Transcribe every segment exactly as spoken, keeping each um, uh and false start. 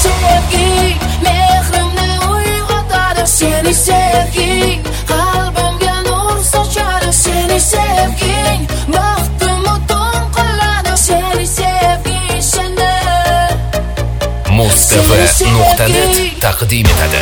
sevgi mehrimni uyg'otadi, seni sevging qalbimga nur sochadi, seni sevging baxtimni to'm qiladi, seni sevging seni Mustafa nuqta net taqdim etadi.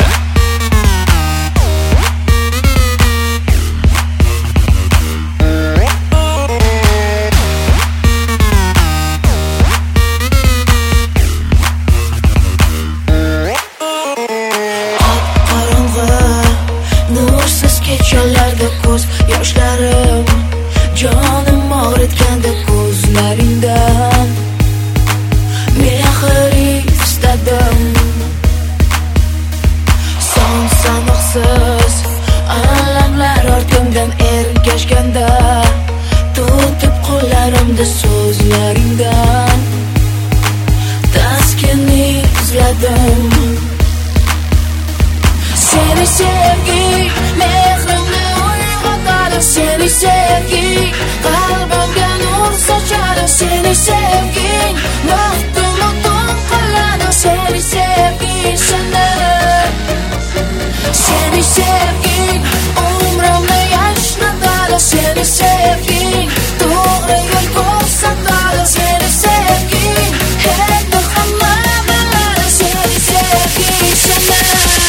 Kechalarda ko'z yoshlarim jonim og'ritganda ko'zlaringdan mehr istadim. Son sanoqsiz alamlar ortimdan ergashganda tutib qo'llarimda so'zlaringdan taskinni izladim. Seni sevging mehrimni uyg'otadi, seni sevging qalbimga nur sochadi, seni sevging baxtimni to'm qiladi, seni sevging seni seni sevging umrimni yashnatadi, seni sevging to'g'ri yo'l ko'rsatadi, seni sevging endi hamma biladi, seni sevging seni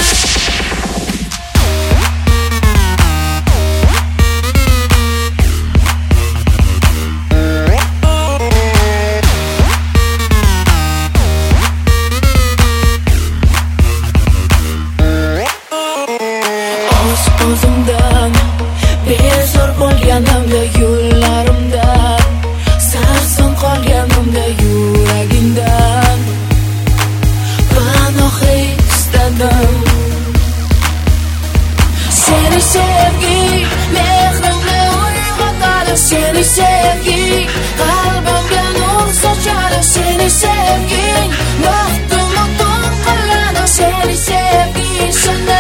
o'zimdan bezor bo'lganimda, yo'llarimdan sarson qolganimda, yuragingdan panoh istadim. Seni sevging mehrimni uyg'otadi, seni sevging qalbimga nur sochadi, seni sevging baxtimni to'm qiladi, seni sevging seni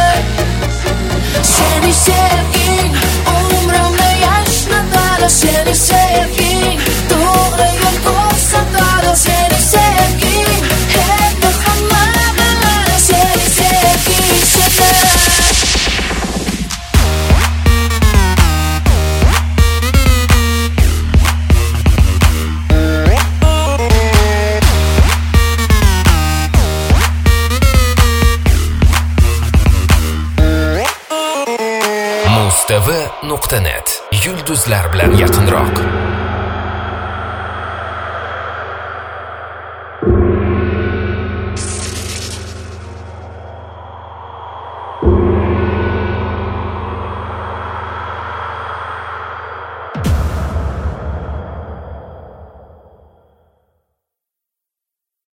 seni sevging umrimni yashnatadi, seni sevging to'g'ri yo'l ko'rsatadi, seni sevging endi hamma biladi, seni sevging seni Mustafa nuqta net yulduzlar bilan yaqinroq.